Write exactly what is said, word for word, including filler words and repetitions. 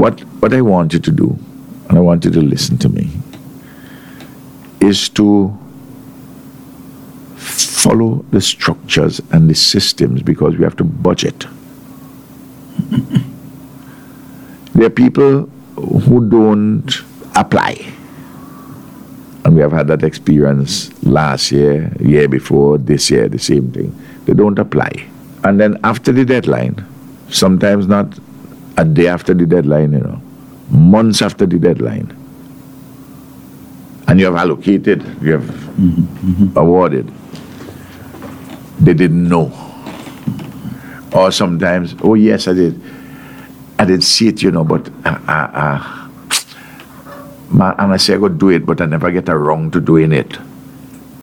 What, what I want you to do, and I want you to listen to me, is to follow the structures and the systems, because we have to budget. There are people who don't apply. And we have had that experience last year, year before, this year, the same thing. They don't apply. And then after the deadline, sometimes not a day after the deadline, you know, months after the deadline, and you have allocated, you have mm-hmm, mm-hmm. awarded, they didn't know. Or sometimes, oh yes, I did. I did see it, you know, but uh, uh, uh, and I say I go do it, but I never get around to doing it.